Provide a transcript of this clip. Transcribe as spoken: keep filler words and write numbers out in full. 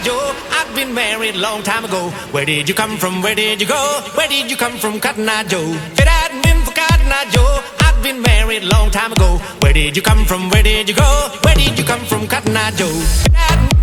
Joe. I've been married a long time ago. Where did you come from? Where did you go? Where did you come from, Cotton Eye Joe? If it hadn't been for Cotton Eye Joe, I've been married a long time ago. Where did you come from? Where did you go? Where did you come from, Cotton Eye Joe? If it hadn't